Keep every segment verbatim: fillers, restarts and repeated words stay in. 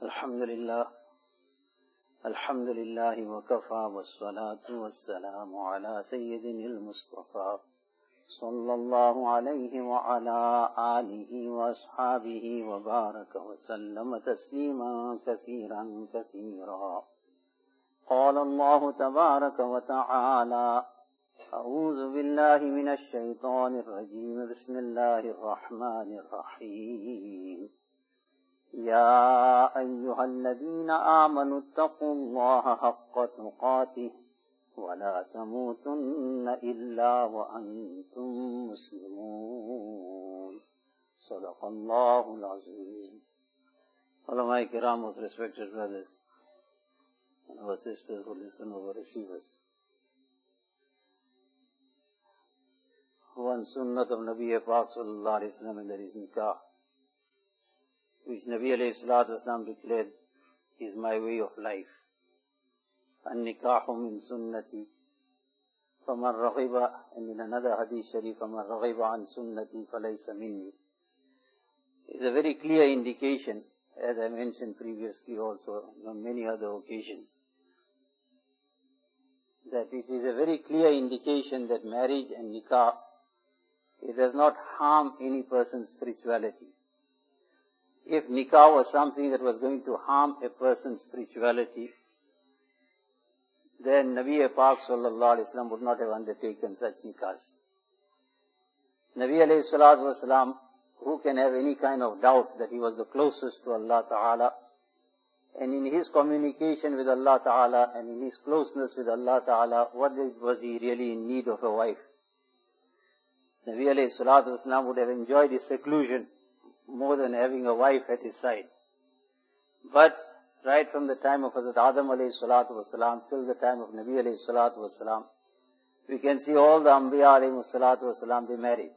Alhamdulillah, Alhamdulillah wa kafa wa salatu wa salamu ala Sayyidinil Mustafa sallallahu alayhi wa ala alihi wa ashabihi wa baraka wa sallama tasliman kathiran kathira. Qala Allahu tabaraka wa ta'ala, A'udhu billahi minash shaitanir rajim, bismillahir rahmanir rahim. يا أيها الذين آمنوا اتقوا الله حق تقاته ولا تموتن إلا وأنتم مسلمون. صدق الله العظيم. Ulama Kiram, most respected brothers and our sisters who listen over receivers. One sunnat of Nabi Pak sallallahu alayhi wa sallam, and there is nikah, which Nabi alayhi salatu wasalam declared is my way of life. An-nikahu min sunnati, faman raghiba, and in another hadith sharif, faman raghiba an sunnati falaysa minni. It's a very clear indication, as I mentioned previously also on many other occasions, that it is a very clear indication that marriage and nikah, it does not harm any person's spirituality. If nikah was something that was going to harm a person's spirituality, then Nabi Pak sallallahu alayhi wa sallam would not have undertaken such nikahs. Nabi alayhi salatu wasalam, who can have any kind of doubt that he was the closest to Allah Ta'ala, and in his communication with Allah Ta'ala and in his closeness with Allah Ta'ala, what was he really in need of a wife? Nabi alayhi salatu wasalam would have enjoyed his seclusion more than having a wife at his side. But right from the time of Hazrat Adam alayhi salatu wasalam till the time of Nabi alayhi salatu wasalam, we can see all the Anbiya alayhi salatu wasalam, they married.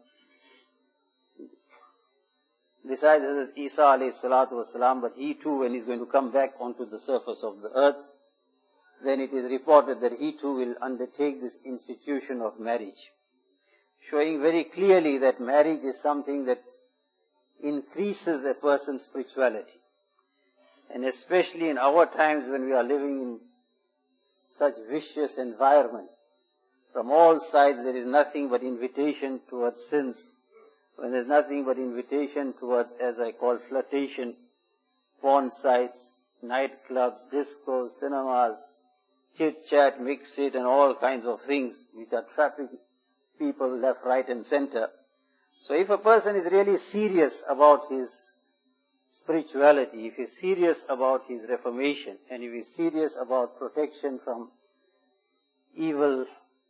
Besides Hazrat Isa alayhi salatu wasalam, but he too, when he's going to come back onto the surface of the earth, then it is reported that he too will undertake this institution of marriage, showing very clearly that marriage is something that increases a person's spirituality. And especially in our times when we are living in such vicious environment, from all sides there is nothing but invitation towards sins, when there is nothing but invitation towards, as I call, flirtation, porn sites, nightclubs, discos, cinemas, chit-chat, mix-it, and all kinds of things which are trapping people left, right and center. So if a person is really serious about his spirituality, if he is serious about his reformation, and if he is serious about protection from evil,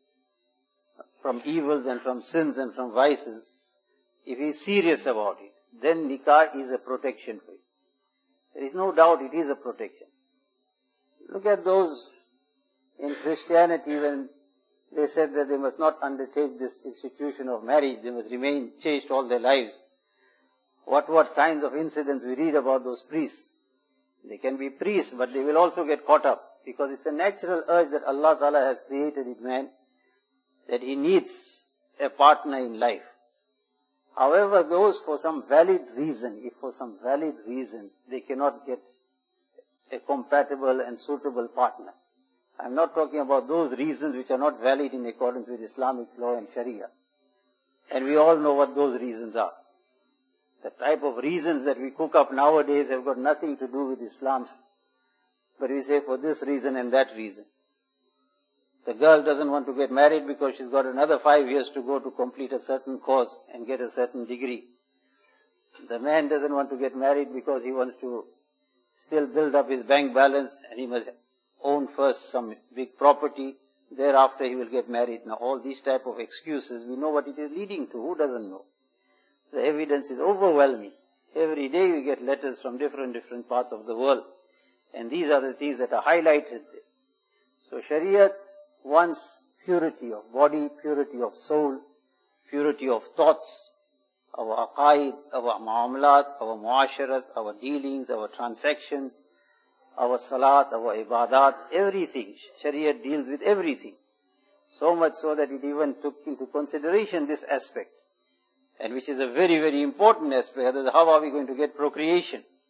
from evils and from sins and from vices, if he is serious about it, then nikah is a protection for it. There is no doubt it is a protection. Look at those in Christianity when they said that they must not undertake this institution of marriage, they must remain chaste all their lives. What, what kinds of incidents we read about those priests. They can be priests, but they will also get caught up, because it's a natural urge that Allah Ta'ala has created in man, that he needs a partner in life. However, those for some valid reason, if for some valid reason they cannot get a compatible and suitable partner, I'm not talking about those reasons which are not valid in accordance with Islamic law and Sharia. And we all know what those reasons are. The type of reasons that we cook up nowadays have got nothing to do with Islam. But we say for this reason and that reason. The girl doesn't want to get married because she's got another five years to go to complete a certain course and get a certain degree. The man doesn't want to get married because he wants to still build up his bank balance and he must own first some big property, thereafter he will get married. Now all these type of excuses, we know what it is leading to. Who doesn't know? The evidence is overwhelming. Every day we get letters from different, different parts of the world. And these are the things that are highlighted. So Shariat wants purity of body, purity of soul, purity of thoughts, our aqaid, our muamalat, our muasharat, our dealings, our transactions, our salat, our ibadat, everything. Shariat deals with everything. So much so that it even took into consideration this aspect. And which is a very, very important aspect. How are we going to get procreation?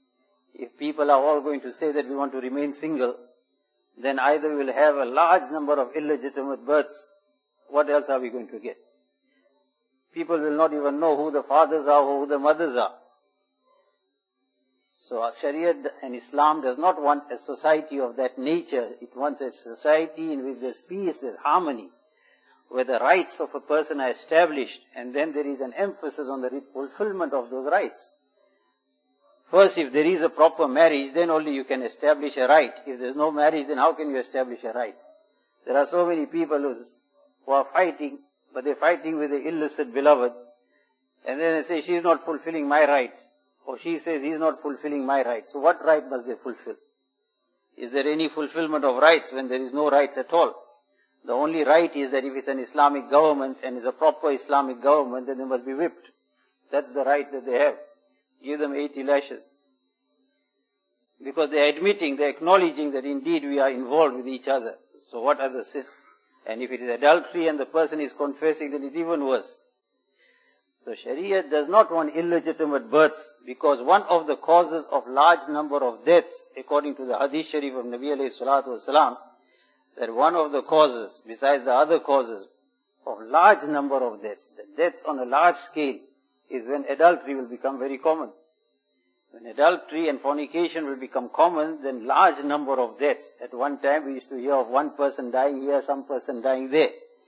if people are all going to say that we want to remain single, then either we will have a large number of illegitimate births. What else are we going to get? People will not even know who the fathers are or who the mothers are. So our Sharia and Islam does not want a society of that nature. It wants a society in which there's peace, there's harmony, where the rights of a person are established, and then there is an emphasis on the fulfillment of those rights. First, if there is a proper marriage, then only you can establish a right. If there is no marriage, then how can you establish a right? There are so many people who are fighting, but they're fighting with the illicit beloveds, and then they say, she is not fulfilling my right, or she says, he is not fulfilling my right. So what right must they fulfill? Is there any fulfillment of rights when there is no rights at all? The only right is that if it's an Islamic government and it's a proper Islamic government, then they must be whipped. That's the right that they have. Give them eighty lashes. Because they are admitting, they are acknowledging that indeed we are involved with each other. So what are the sins? And if it is adultery and the person is confessing, then it's even worse. So Sharia does not want illegitimate births, because one of the causes of large number of deaths, according to the Hadith Sharif of Nabi alayhi salatu wasalam, that one of the causes, besides the other causes, of large number of deaths, the deaths on a large scale, is when adultery will become very common. When adultery and fornication will become common, then large number of deaths. At one time we used to hear of one person dying here, some person dying there.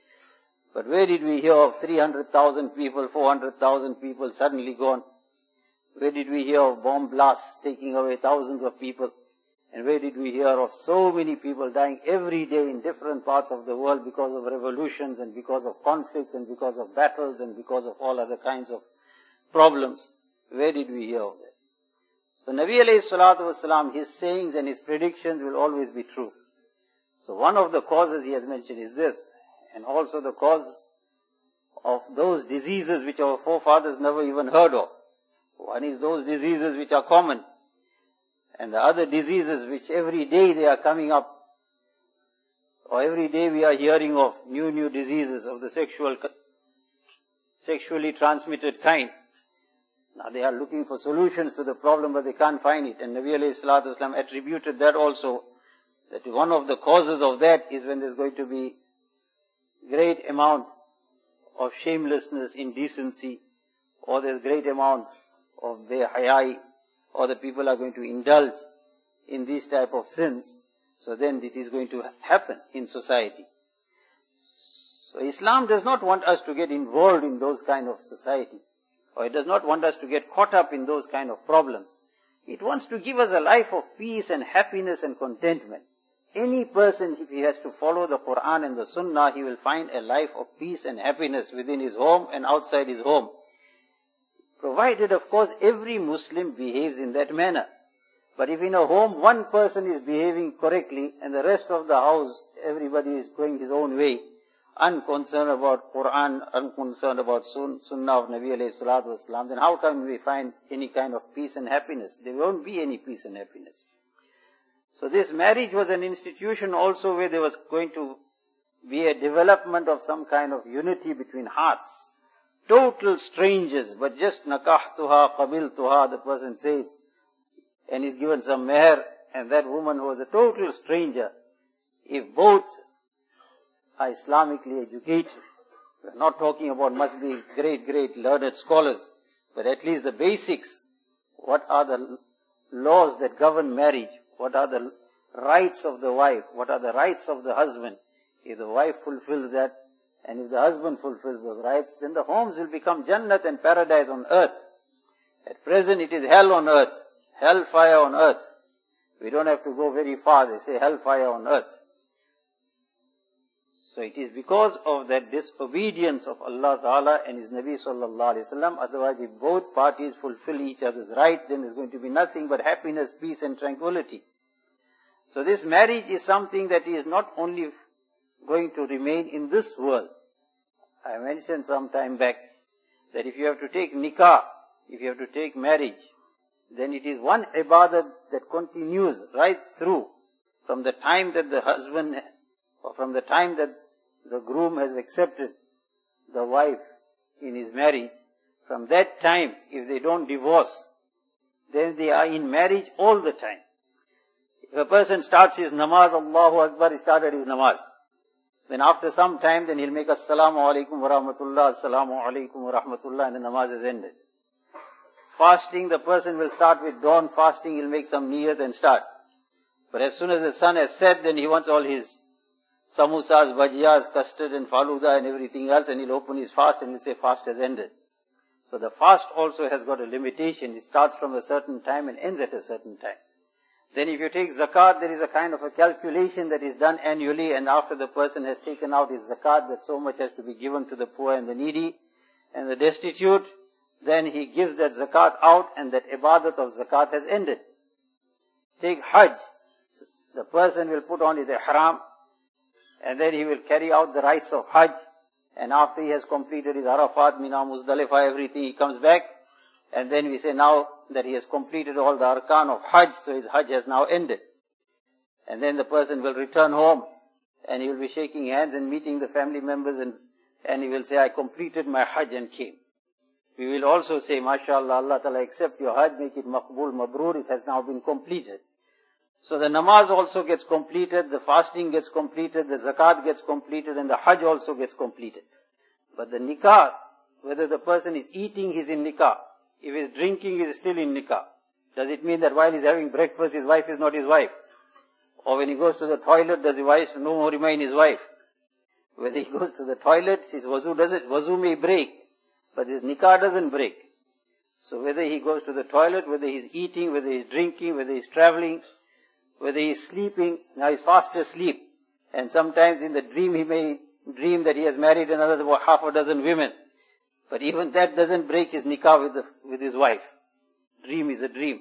But where did we hear of three hundred thousand people, four hundred thousand people suddenly gone? Where did we hear of bomb blasts taking away thousands of people? And where did we hear of so many people dying every day in different parts of the world because of revolutions and because of conflicts and because of battles and because of all other kinds of problems? Where did we hear of that? So Nabi alayhi salatu wasalam, his sayings and his predictions will always be true. So one of the causes he has mentioned is this, and also the cause of those diseases which our forefathers never even heard of. One is those diseases which are common, and the other diseases which every day they are coming up, or every day we are hearing of new, new diseases of the sexual, sexually transmitted kind. Now they are looking for solutions to the problem, but they can't find it. And Nabi alayhi salatu wasalam attributed that also, that one of the causes of that is when there's going to be great amount of shamelessness, indecency, or there's great amount of behayai, or the people are going to indulge in these type of sins. So then it is going to happen in society. So Islam does not want us to get involved in those kind of society, or it does not want us to get caught up in those kind of problems. It wants to give us a life of peace and happiness and contentment. Any person, if he has to follow the Quran and the Sunnah, he will find a life of peace and happiness within his home and outside his home. Provided, of course, every Muslim behaves in that manner. But if in a home one person is behaving correctly and the rest of the house, everybody is going his own way, unconcerned about Quran, unconcerned about sun, Sunnah of Nabi alayhi salatu wasalam, then how can we find any kind of peace and happiness? There won't be any peace and happiness. So this marriage was an institution also where there was going to be a development of some kind of unity between hearts. Total strangers, but just nakahtuha, qabiltuha, the person says, and is given some meher, and that woman was a total stranger. If both are Islamically educated, we're not talking about must be great, great learned scholars, but at least the basics. What are the laws that govern marriage? What are the rights of the wife? What are the rights of the husband? If the wife fulfills that, and if the husband fulfills those rights, then the homes will become Jannat and paradise on earth. At present it is hell on earth, hellfire on earth. We don't have to go very far, they say hellfire on earth. So it is because of that disobedience of Allah Ta'ala and His Nabi Sallallahu Alaihi Wasallam. Otherwise, if both parties fulfill each other's right, then there's going to be nothing but happiness, peace and tranquility. So this marriage is something that is not only going to remain in this world. I mentioned some time back that if you have to take nikah, if you have to take marriage, then it is one ibadat that continues right through from the time that the husband, or from the time that the groom has accepted the wife in his marriage. From that time, if they don't divorce, then they are in marriage all the time. If a person starts his namaz, Allahu Akbar, he started his namaz. Then after some time, then he'll make Assalamu alaikum wa rahmatullah, Assalamu alaikum wa rahmatullah, and the namaz is ended. Fasting, the person will start with dawn fasting, he'll make some niyat and start. But as soon as the sun has set, then he wants all his samosas, bhajiyas, custard and faluda and everything else, and he'll open his fast and he'll say fast has ended. So the fast also has got a limitation. It starts from a certain time and ends at a certain time. Then if you take zakat, there is a kind of a calculation that is done annually, and after the person has taken out his zakat, that so much has to be given to the poor and the needy and the destitute, then he gives that zakat out and that ibadat of zakat has ended. Take hajj. The person will put on his ihram and then he will carry out the rites of hajj, and after he has completed his Arafat, Mina, Muzdalifah, everything, he comes back. And then we say now that he has completed all the arkan of Hajj, so his Hajj has now ended. And then the person will return home and he will be shaking hands and meeting the family members, and, and he will say, I completed my Hajj and came. We will also say, MashaAllah, Allah Ta'ala accept your Hajj, make it maqbool, mabrur, it has now been completed. So the namaz also gets completed, the fasting gets completed, the zakat gets completed, and the Hajj also gets completed. But the nikah, whether the person is eating, he's in nikah. If he's drinking, he's still in nikah. Does it mean that while he's having breakfast, his wife is not his wife? Or when he goes to the toilet, does his wife no more remain his wife? Whether he goes to the toilet, his wuzu does it, wuzu may break, but his nikah doesn't break. So whether he goes to the toilet, whether he's eating, whether he's drinking, whether he's traveling, whether he's sleeping, now he's fast asleep. And sometimes in the dream he may dream that he has married another half a dozen women. But even that doesn't break his nikah with, the, with his wife. Dream is a dream.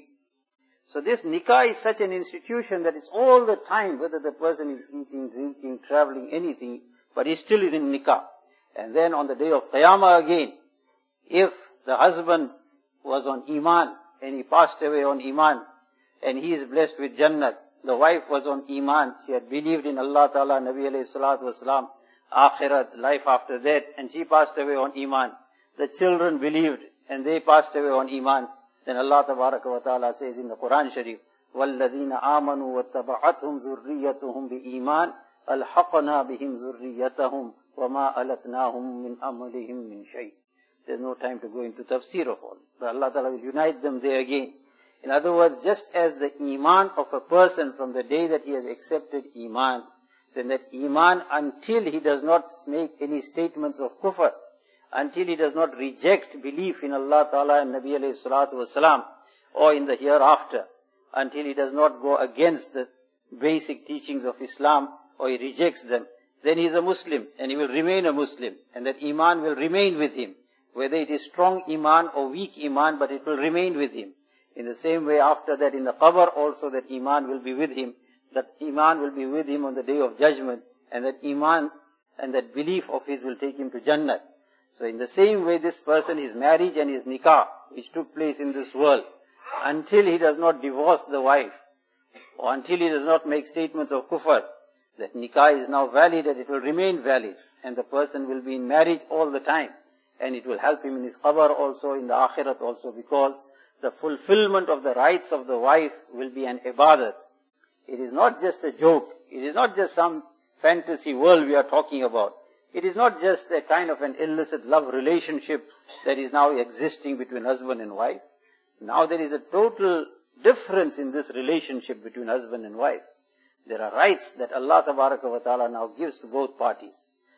So this nikah is such an institution that it's all the time, whether the person is eating, drinking, traveling, anything, but he still is in nikah. And then on the day of Qiyamah again, if the husband was on Iman and he passed away on Iman and he is blessed with Jannat, the wife was on Iman, she had believed in Allah Ta'ala, Nabi alayhi salatu wasalam, Akhirat, life after death, and she passed away on Iman. The children believed and they passed away on Iman. Then Allah Tabaraka wa Ta'ala says in the Quran Sharif, وَالَّذِينَ آمَنُوا وَاتَّبَعَتْهُمْ ذُرِّيَّتُهُمْ بِإِيمَانٍ أَلْحَقْنَا بِهِمْ ذُرِّيَّتَهُمْ وَمَا أَلَتْنَاهُمْ مِنْ أَمَلِهِمْ مِنْ شَيْءٍ. There's no time to go into tafsir of all. But Allah Ta'ala will unite them there again. In other words, just as the Iman of a person from the day that he has accepted Iman, then that Iman until he does not make any statements of kufr, until he does not reject belief in Allah Ta'ala and Nabi alayhi salatu wasalam, or in the hereafter, until he does not go against the basic teachings of Islam, or he rejects them, then he is a Muslim, and he will remain a Muslim, and that Iman will remain with him. Whether it is strong Iman or weak Iman, but it will remain with him. In the same way after that in the qabr also that Iman will be with him, that Iman will be with him on the day of judgment, and that Iman and that belief of his will take him to Jannah. So in the same way this person, his marriage and his nikah, which took place in this world, until he does not divorce the wife, or until he does not make statements of kufr, that nikah is now valid and it will remain valid, and the person will be in marriage all the time, and it will help him in his qabr also, in the akhirat also, because the fulfillment of the rights of the wife will be an ibadat. It is not just a joke. It is not just some fantasy world we are talking about. It is not just a kind of an illicit love relationship that is now existing between husband and wife. Now there is a total difference in this relationship between husband and wife. There are rights that Allah Tabaraka wa Ta'ala now gives to both parties.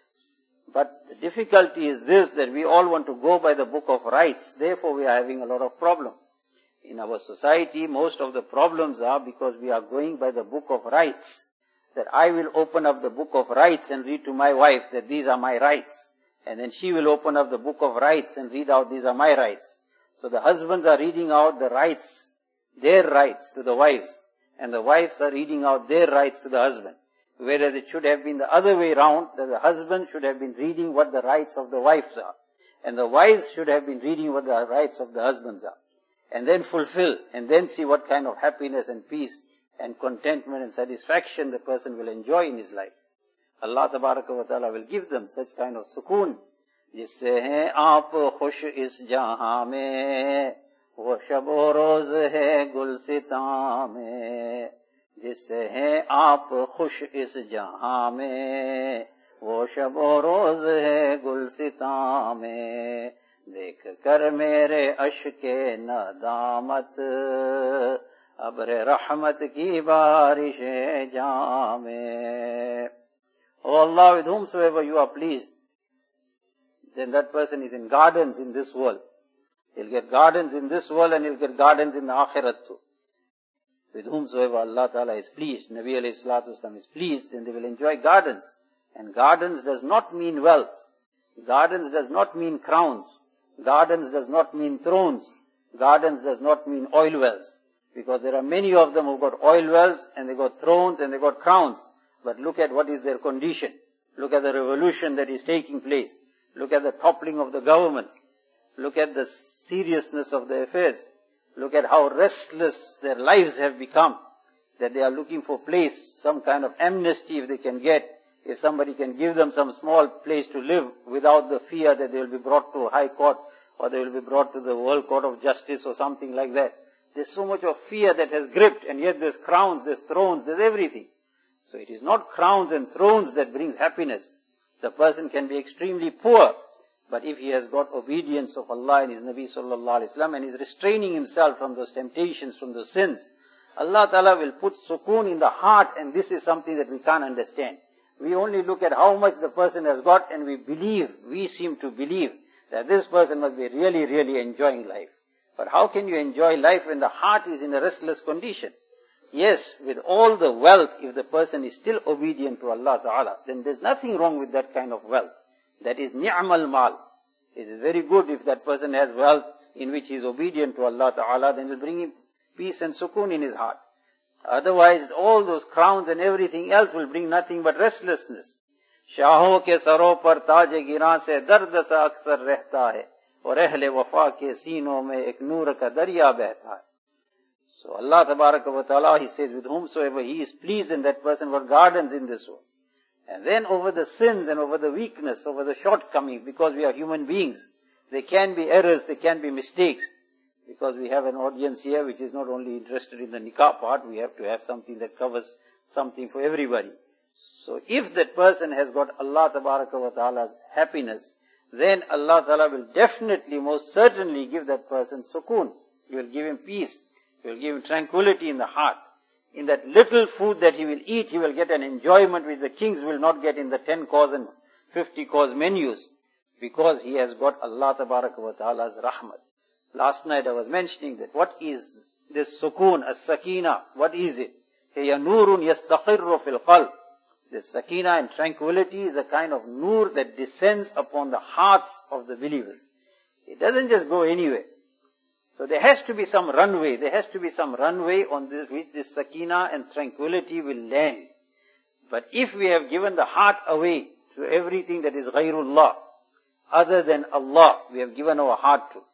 But the difficulty is this, that we all want to go by the book of rights. Therefore we are having a lot of problems. In our society, most of the problems are because we are going by the book of rights. That I will open up the book of rights and read to my wife that these are my rights. And then she will open up the book of rights and read out these are my rights. So the husbands are reading out the rights, their rights to the wives. And the wives are reading out their rights to the husband. Whereas it should have been the other way round, that the husband should have been reading what the rights of the wives are. And the wives should have been reading what the rights of the husbands are. And then fulfill, and then see what kind of happiness and peace and contentment and satisfaction the person will enjoy in his life. Allah Tabaraka wa Ta'ala will give them such kind of sukoon. Jisse hain aap khush is jahan mein, वो शबो रोज है गुलसितां में, जिससे हैं आप खुश इस जहां में, वो शबो रोज है गुलसितां में, देख कर मेरे अश्के नदामत, अब्र रहमत की बारिश जामे. O Allah, with whomsoever you are pleased, then that person is in gardens in this world. He'll get gardens in this world and he'll get gardens in the akhirat too. With whomsoever Allah Ta'ala is pleased, Nabi alayhi salatu wasalam is pleased, then they will enjoy gardens. And gardens does not mean wealth. Gardens does not mean crowns. Gardens does not mean thrones. Gardens does not mean oil wells. Because there are many of them who got oil wells and they got thrones and they got crowns. But look at what is their condition. Look at the revolution that is taking place. Look at the toppling of the government. Look at the seriousness of the affairs. Look at how restless their lives have become. That they are looking for place, some kind of amnesty if they can get. If somebody can give them some small place to live without the fear that they will be brought to a high court or they will be brought to the World Court of Justice or something like that. There's so much of fear that has gripped, and yet there's crowns, there's thrones, there's everything. So it is not crowns and thrones that brings happiness. The person can be extremely poor, but if he has got obedience of Allah and His Nabi sallallahu alaihi wasallam and is restraining himself from those temptations, from those sins, Allah Ta'ala will put sukoon in the heart, and this is something that we can't understand. We only look at how much the person has got and we believe, we seem to believe that this person must be really, really enjoying life. But how can you enjoy life when the heart is in a restless condition? Yes, with all the wealth, if the person is still obedient to Allah Ta'ala, then there's nothing wrong with that kind of wealth. That is ni'mal mal. It is very good if that person has wealth in which he is obedient to Allah Ta'ala, then it will bring him peace and sukoon in his heart. Otherwise, all those crowns and everything else will bring nothing but restlessness. शाहों के सरों पर ताज गिरां से दर्द सा अक्सर रहता है और अहले वफा के सीनों में एक नूर का दरिया बहता है. So Allah Tabaraka wa Ta'ala, He says, with whomsoever He is pleased, in that person got gardens in this world. And then over the sins and over the weakness, over the shortcomings, because we are human beings, there can be errors, there can be mistakes. Because we have an audience here which is not only interested in the nikah part, we have to have something that covers something for everybody. So if that person has got Allah Tabaraka wa Ta'ala's happiness, then Allah Ta'ala will definitely, most certainly give that person sukoon. He will give him peace. He will give him tranquility in the heart. In that little food that he will eat, he will get an enjoyment which the kings will not get in the ten course and fifty course menus. Because he has got Allah Tabaraka wa Ta'ala's rahmat. Last night I was mentioning that what is this sukoon, as-sakina, what is it? Hiya nurun yastaqirru fil qalb. This sakina and tranquility is a kind of nur that descends upon the hearts of the believers. It doesn't just go anywhere. So there has to be some runway, there has to be some runway on this, which this sakina and tranquility will land. But if we have given the heart away to everything that is ghayrullah, other than Allah, we have given our heart to.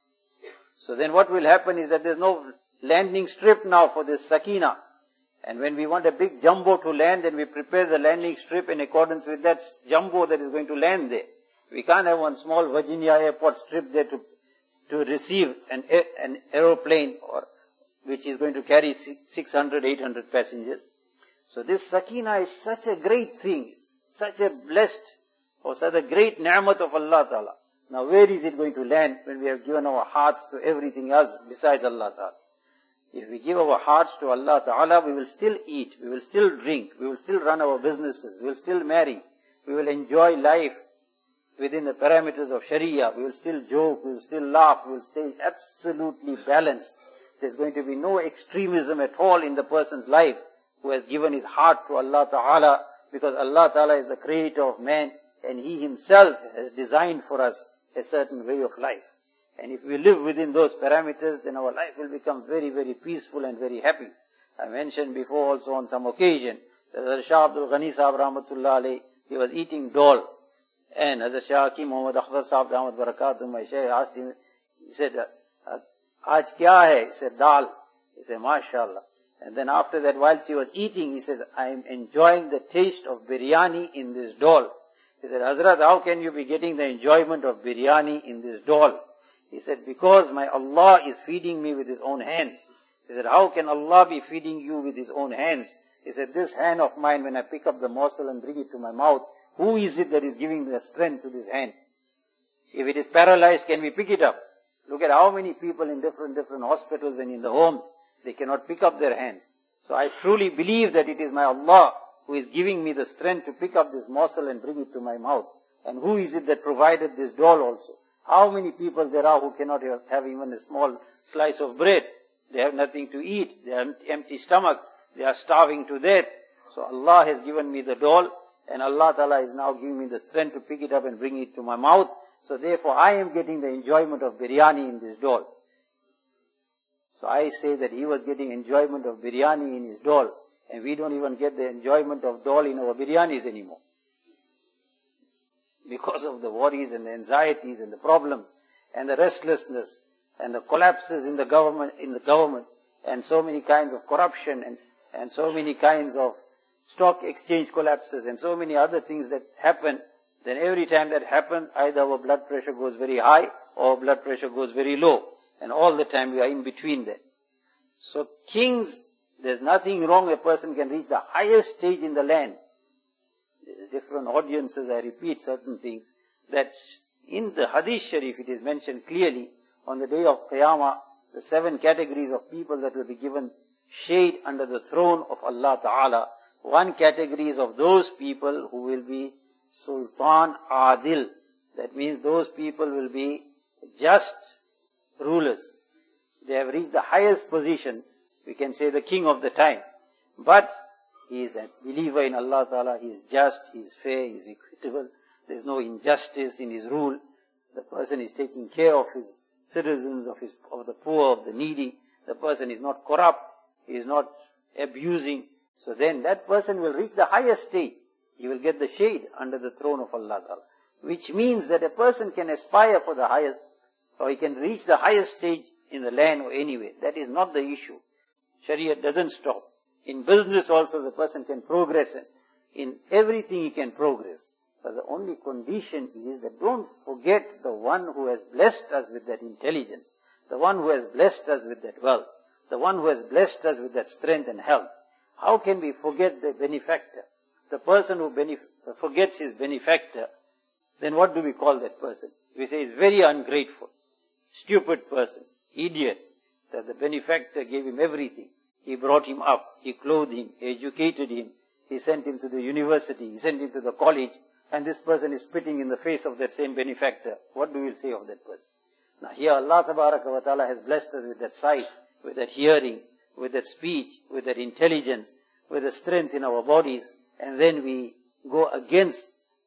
So then what will happen is that there's no landing strip now for this sakina. And when we want a big jumbo to land, then we prepare the landing strip in accordance with that jumbo that is going to land there. We can't have one small Virginia airport strip there to to receive an an aeroplane or which is going to carry six hundred, eight hundred passengers. So this sakina is such a great thing, such a blessed or such a great ni'mat of Allah Ta'ala. Now where is it going to land when we have given our hearts to everything else besides Allah Ta'ala? If we give our hearts to Allah Ta'ala, we will still eat, we will still drink, we will still run our businesses, we will still marry, we will enjoy life within the parameters of Sharia, we will still joke, we will still laugh, we will stay absolutely balanced. There's going to be no extremism at all in the person's life who has given his heart to Allah Ta'ala, because Allah Ta'ala is the creator of man and He Himself has designed for us a certain way of life. And if we live within those parameters, then our life will become very, very peaceful and very happy. I mentioned before also on some occasion that Hazrat Shah Abdul Ghani Sahib Rahmatullah Alayhi, he was eating dal. And Hazrat Shah Hakim Muhammad Akhtar Sahib Rahmat Barakatuh, my Shaykh, asked him, he said, Aaj kya hai? He said, dal. He said, MashaAllah. And then after that, while he was eating, he says, I am enjoying the taste of biryani in this dal. He said, Hazrat, how can you be getting the enjoyment of biryani in this dal? He said, because my Allah is feeding me with His own hands. He said, how can Allah be feeding you with His own hands? He said, this hand of mine, when I pick up the morsel and bring it to my mouth, who is it that is giving the strength to this hand? If it is paralyzed, can we pick it up? Look at how many people in different, different hospitals and in the homes, they cannot pick up their hands. So I truly believe that it is my Allah who is giving me the strength to pick up this morsel and bring it to my mouth. And who is it that provided this doll also? How many people there are who cannot have even a small slice of bread? They have nothing to eat. They have empty stomach. They are starving to death. So Allah has given me the doll, and Allah Ta'ala is now giving me the strength to pick it up and bring it to my mouth. So therefore I am getting the enjoyment of biryani in this doll. So I say that he was getting enjoyment of biryani in his doll, and we don't even get the enjoyment of doll in our biryanis anymore. Because of the worries and the anxieties and the problems and the restlessness and the collapses in the government, in the government, and so many kinds of corruption and, and so many kinds of stock exchange collapses and so many other things that happen, then every time that happens, either our blood pressure goes very high or our blood pressure goes very low. And all the time we are in between there. So kings, there's nothing wrong. A person can reach the highest stage in the land. Different audiences, I repeat certain things, that in the Hadith Sharif it is mentioned clearly, on the day of Qiyamah, the seven categories of people that will be given shade under the throne of Allah Ta'ala. One category is of those people who will be Sultan Adil. That means those people will be just rulers. They have reached the highest position, we can say the king of the time. But he is a believer in Allah Ta'ala, he is just, he is fair, he is equitable, there is no injustice in his rule. The person is taking care of his citizens, of his, of the poor, of the needy. The person is not corrupt, he is not abusing. So then that person will reach the highest stage. He will get the shade under the throne of Allah Ta'ala. Which means that a person can aspire for the highest, or he can reach the highest stage in the land or anywhere. That is not the issue. Sharia doesn't stop. In business also the person can progress. In everything he can progress. But the only condition is that don't forget the one who has blessed us with that intelligence. The one who has blessed us with that wealth. The one who has blessed us with that strength and health. How can we forget the benefactor? The person who benef- forgets his benefactor, then what do we call that person? We say he's very ungrateful, stupid person, idiot, that the benefactor gave him everything. He brought him up, he clothed him, he educated him, he sent him to the university, he sent him to the college, and this person is spitting in the face of that same benefactor. What do we say of that person? Now here Allah Tabaraka wa Ta'ala has blessed us with that sight, with that hearing, with that speech, with that intelligence, with the strength in our bodies, and then we go against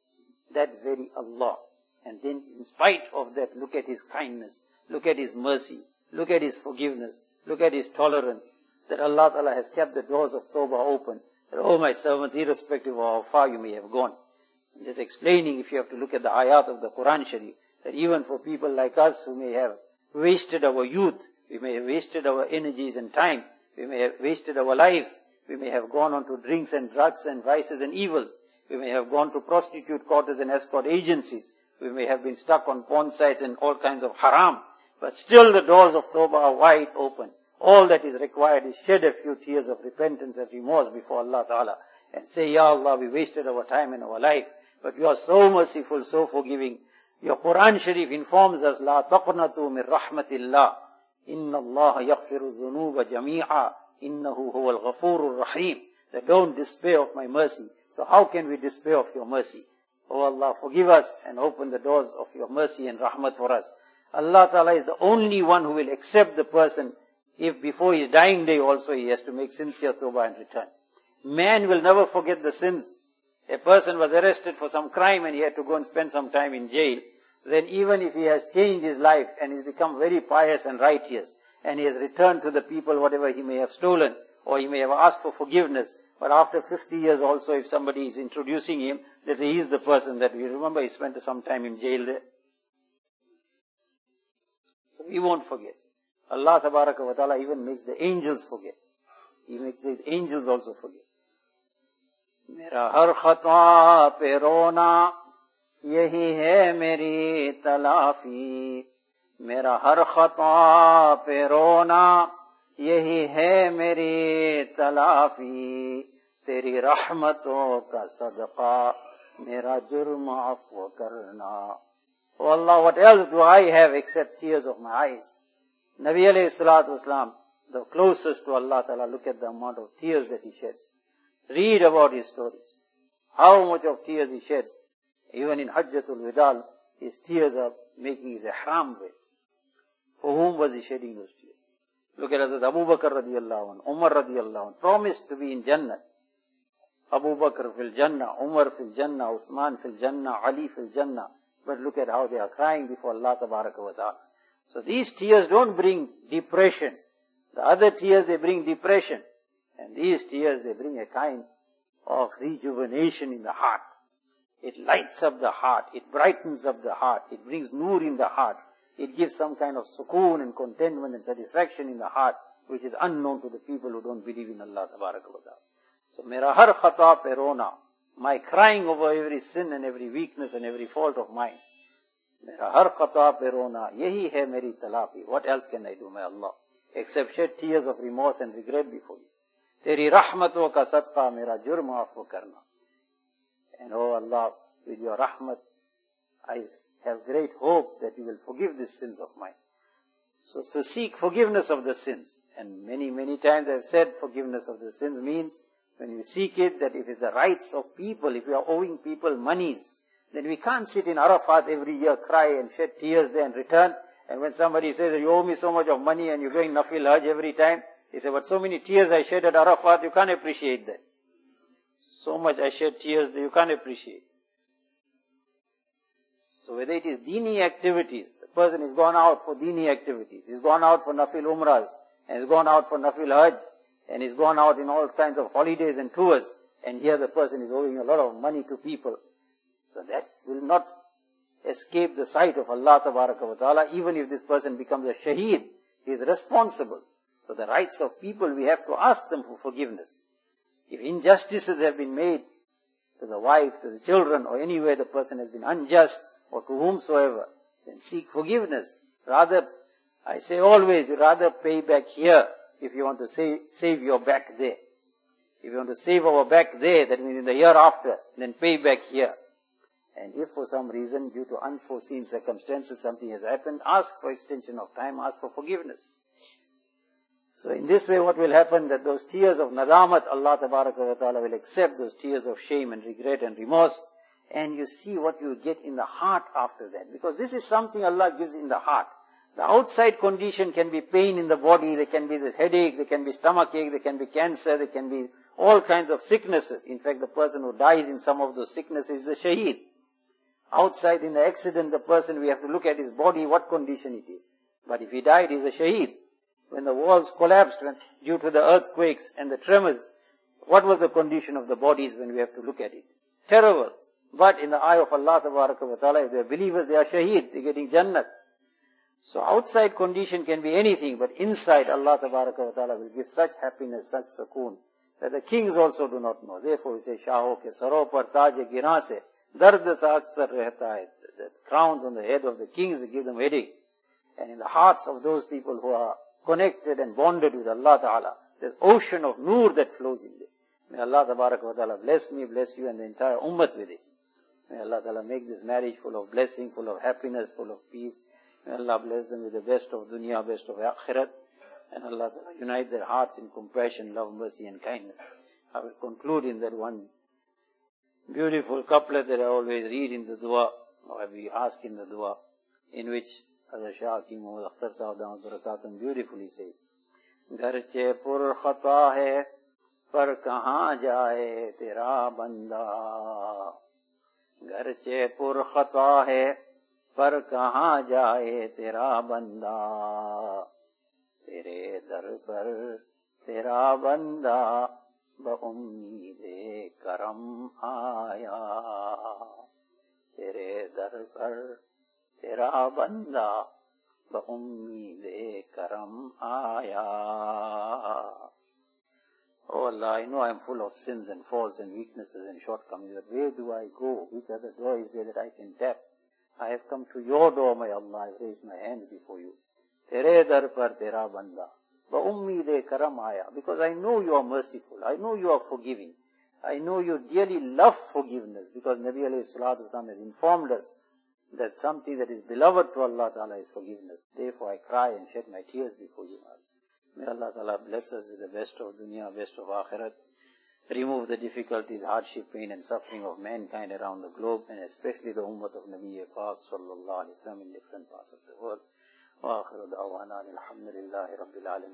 that very Allah. And then in spite of that, look at His kindness, look at His mercy, look at His forgiveness, look at His tolerance, that Allah Ta'ala has kept the doors of Tawbah open. That, oh my servants, irrespective of how far you may have gone. I'm just explaining, if you have to look at the ayat of the Quran Sharif, that even for people like us who may have wasted our youth, we may have wasted our energies and time, we may have wasted our lives, we may have gone on to drinks and drugs and vices and evils, we may have gone to prostitute quarters and escort agencies, we may have been stuck on porn sites and all kinds of haram, but still the doors of Tawbah are wide open. All that is required is shed a few tears of repentance and remorse before Allah Ta'ala and say, Ya Allah, we wasted our time and our life, but you are so merciful, so forgiving. Your Quran Sharif informs us, La taqnatu min rahmatillah, inna Allah yaghfiru dhunuba jami'a, innahu huwal ghafurur rahim. That don't despair of my mercy. So how can we despair of your mercy? Oh Allah, forgive us and open the doors of your mercy and rahmat for us. Allah Ta'ala is the only one who will accept the person if before his dying day also he has to make sincere tawbah and return. Man will never forget the sins. A person was arrested for some crime and he had to go and spend some time in jail. Then even if he has changed his life and he's become very pious and righteous and he has returned to the people whatever he may have stolen or he may have asked for forgiveness, but after fifty years also if somebody is introducing him, they say he is the person that we remember he spent some time in jail there. So we won't forget. Allah Tabaraka wa Ta'ala even makes the angels forget. He makes the angels also forget. Mera har khata pe rona, yahi hai meri talafi. मेरा हर खता पे रोना यही है मेरी तलाफी, तेरी रहमतों का सदका मेरा जुर्म अफ़्व करना. Oh Allah, what else do I have except tears of my eyes? Nabi alayhi salatu wasalam, the closest to Allah Ta'ala, look at the amount of tears that he sheds. Read about his stories. How much of tears he sheds. Even in Hajjatul Wida, his tears are making his ihram way. For whom was he shedding those tears? Look at Hazrat Abu Bakr radiallahu anh, Umar radiallahu anh, promised to be in Jannah. Abu Bakr fil Jannah, Umar fil Jannah, Uthman fil Jannah, Ali fil Jannah. But look at how they are crying before Allah Tabaraka wa Ta'ala. So these tears don't bring depression. The other tears, they bring depression. And these tears, they bring a kind of rejuvenation in the heart. It lights up the heart. It brightens up the heart. It brings nur in the heart. It gives some kind of sukoon and contentment and satisfaction in the heart, which is unknown to the people who don't believe in Allah Tabaraka wa Ta'ala. So, mera har khata pe rona, my crying over every sin and every weakness and every fault of mine. Mera har khata pe rona, yahi hai meri talafi. What else can I do, my Allah? Except shed tears of remorse and regret before you. Teri rahmaton ka sadqa mera jurm afu karna. And oh Allah, with your rahmat, I have great hope that you will forgive these sins of mine. So, so seek forgiveness of the sins. And many, many times I have said forgiveness of the sins means when you seek it, that if it's the rights of people, if we are owing people monies, then we can't sit in Arafat every year, cry and shed tears there and return. And when somebody says that you owe me so much of money and you're going Nafil Hajj every time, he says, but so many tears I shed at Arafat, you can't appreciate that. So much I shed tears that you can't appreciate. So whether it is dini activities, the person has gone out for dini activities, he's gone out for Nafil Umrahs, and he's gone out for Nafil Hajj, and he's gone out in all kinds of holidays and tours, and here the person is owing a lot of money to people. So that will not escape the sight of Allah Tabaraka wa Ta'ala, even if this person becomes a shaheed, he is responsible. So the rights of people, we have to ask them for forgiveness. If injustices have been made to the wife, to the children, or anywhere the person has been unjust, or to whomsoever, then seek forgiveness. Rather, I say always, you rather pay back here if you want to save, save your back there. If you want to save our back there, that means in the year after, then pay back here. And if for some reason, due to unforeseen circumstances, something has happened, ask for extension of time, ask for forgiveness. So in this way, what will happen, that those tears of nadamat, Allah Tabaraka wa Ta'ala will accept those tears of shame and regret and remorse, and you see what you get in the heart after that. Because this is something Allah gives in the heart. The outside condition can be pain in the body, there can be this headache, there can be stomachache, there can be cancer, there can be all kinds of sicknesses. In fact, the person who dies in some of those sicknesses is a shaheed. Outside in the accident, the person, we have to look at his body, what condition it is. But if he died, he is a shaheed. When the walls collapsed when, due to the earthquakes and the tremors, what was the condition of the bodies when we have to look at it? Terrible. But in the eye of Allah Tabaraka wa Ta'ala, if they are believers, they are shaheed, they are getting Jannat. So outside condition can be anything, but inside Allah Tabaraka wa Ta'ala will give such happiness, such sukoon, that the kings also do not know. Therefore we say, Shaho ke saro par taj-e giran se, dard sa aksar rehta hai. The crowns on the head of the kings, they give them headache. And in the hearts of those people who are connected and bonded with Allah Ta'ala, there's ocean of nur that flows in there. May Allah Tabaraka wa Ta'ala bless me, bless you and the entire ummah with it. May Allah Ta'ala make this marriage full of blessing, full of happiness, full of peace. May Allah bless them with the best of dunya, best of akhirat. And Allah Ta'ala unite their hearts in compassion, love, mercy and kindness. I will conclude in that one beautiful couplet that I always read in the dua, or we ask in the dua, in which Hazrat Shah Hakim Muhammad Akhtar Sahib Damat Barakatum beautifully says, Garche pur khata hai, par kahan jaye tera banda. Garche pur khata hai, par kahan jaye tera banda. Tere dar par tera banda, ba ummide karam aaya. Tere dar par tera banda, ba ummide karam aaya. Oh Allah, I know I am full of sins and faults and weaknesses and shortcomings, but where do I go? Which other door is there that I can tap? I have come to your door, my Allah. I have raised my hands before you. Tere dar par tera banda. Ba ummeed karam aaya. Because I know you are merciful. I know you are forgiving. I know you dearly love forgiveness. Because Nabi alayhi salatu wasalam has informed us that something that is beloved to Allah Ta'ala is forgiveness. Therefore I cry and shed my tears before you. May Allah Ta'ala bless us with the best of dunya, best of akhirat. Remove the difficulties, hardship, pain and suffering of mankind around the globe, and especially the ummah of Nabi Pak sallallahu alayhi wa sallam in different parts of the world. Wa akhiru da'wana alhamdulillahi rabbil alamin.